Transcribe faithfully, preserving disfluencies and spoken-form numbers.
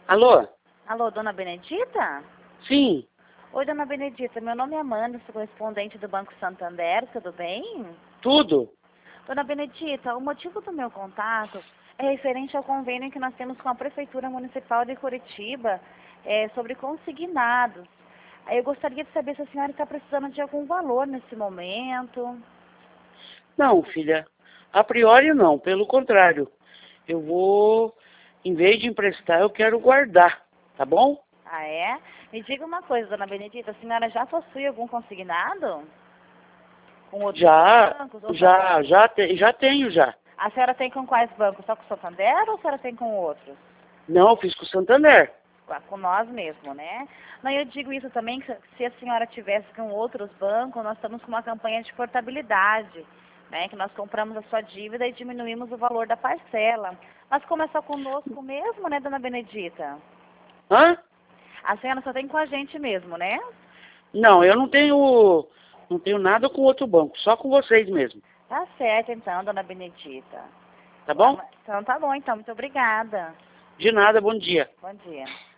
Alô? Alô, dona Benedita? Sim, Oi, dona Benedita, meu nome é Amanda, sou correspondente do Banco Santander, tudo bem? tudo. Dona Benedita, o motivo do meu contato é referente ao convênio que nós temos com a Prefeitura Municipal de Curitiba é, sobre consignados. Aí eu gostaria de saber se a senhora está precisando de algum valor nesse momento. Não, filha, a priori não, pelo contrário. Eu vou, em vez de emprestar, eu quero guardar, tá bom? Ah, é? Me diga uma coisa, dona Benedita, a senhora já possui algum consignado? Com outros Já, bancos? Ou só já, já, te, já tenho já. A senhora tem com quais bancos? Só com o Santander ou a senhora tem com outros? Não, eu fiz com o Santander. Ah, com nós mesmo, né? Não, eu digo isso também, que se a senhora tivesse com outros bancos, nós estamos com uma campanha de portabilidade, né? Que nós compramos a sua dívida e diminuímos o valor da parcela. Mas como é só conosco mesmo, né, dona Benedita? Hã? A senhora só tem com a gente mesmo, né? Não, eu não tenho, não tenho nada com outro banco, só com vocês mesmo. Tá certo, então, dona Benedita. Tá bom? Então tá bom, então. Muito obrigada. De nada, bom dia. Bom dia.